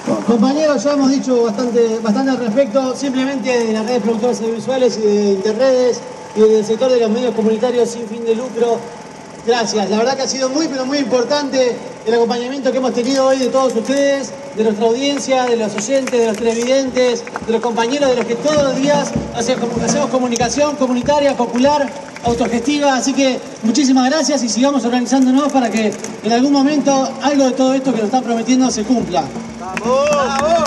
Compañeros, ya hemos dicho bastante al respecto, simplemente de las redes productoras audiovisuales y de Interredes y del sector de los medios comunitarios sin fin de lucro. Gracias, la verdad que ha sido muy pero muy importante el acompañamiento que hemos tenido hoy de todos ustedes, de nuestra audiencia, de los oyentes, de los televidentes, de los compañeros de los que todos los días hacemos comunicación comunitaria, popular, autogestiva, así que muchísimas gracias y sigamos organizándonos para que en algún momento algo de todo esto que nos están prometiendo se cumpla. ¡Vamos! ¡Vamos!